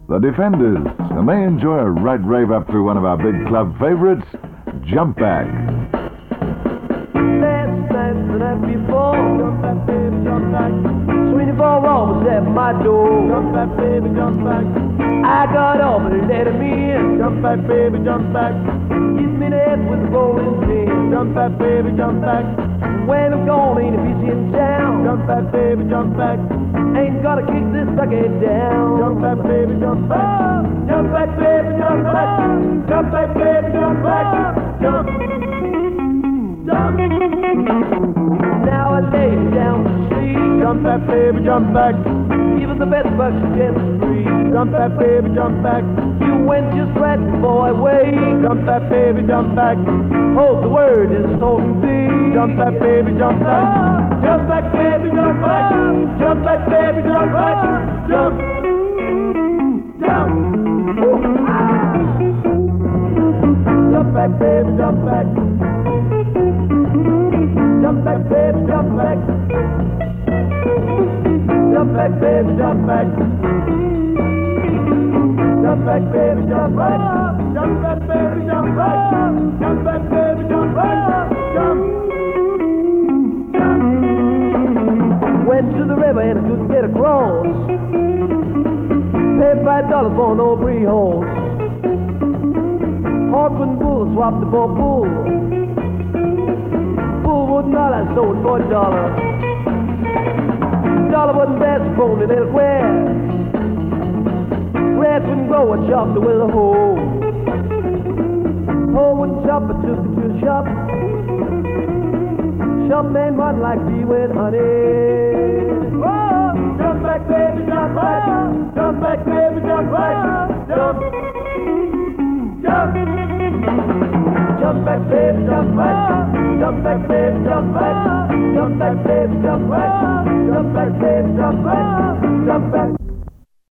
The Defenders, and they enjoy a right rave up through one of our big club favorites, Jump Back. Last night, the night before, jump back, baby, jump back. Sweeney Four was at my door. Jump back, baby, jump back. I got up and let him in. Jump back, baby, jump back. Hit me in the head with a rolling pin. Jump back, baby, jump back. When I'm gone, ain't a bitch in town. Jump back, baby, jump back. Ain't gonna kick this bucket down. Jump back, baby, jump back. Jump back, baby, jump back. Jump back, baby, jump back. Jump. Jump. Now I lay down the street. Jump back, baby, jump back. Even the best bucks get free. Jump back, baby, jump back. You went just right before I wait. Jump back, baby, jump back. Hold the word is holding thee. Jump back, baby, jump back. Jump back, baby, jump back. Jump back, baby, jump back. Jump. Jump. Jump back, baby, jump back. Jump back, baby, jump back. Jump back, baby, jump back. Jump back, baby, jump back. Jump back, baby, jump back. Jump back, baby, jump back. Jump. Jump. Went to the river and I couldn't get across. Paid $5 for an old free horse. Horse and bull swapped the for bull. Bull wouldn't all I sold for $1. $1 wasn't best bone and it where. Grass wouldn't grow, I chopped it with a hoe. Hoe wouldn't chop, I took it to the shop. Shop man run like bee with honey. Oh, jump back, baby, jump back. Jump back, baby, jump back. Jump. Jump. Jump back, baby, jump back. Jump back, baby, jump back. Jump back, baby, jump back. Jump back, baby, jump back. Jump back.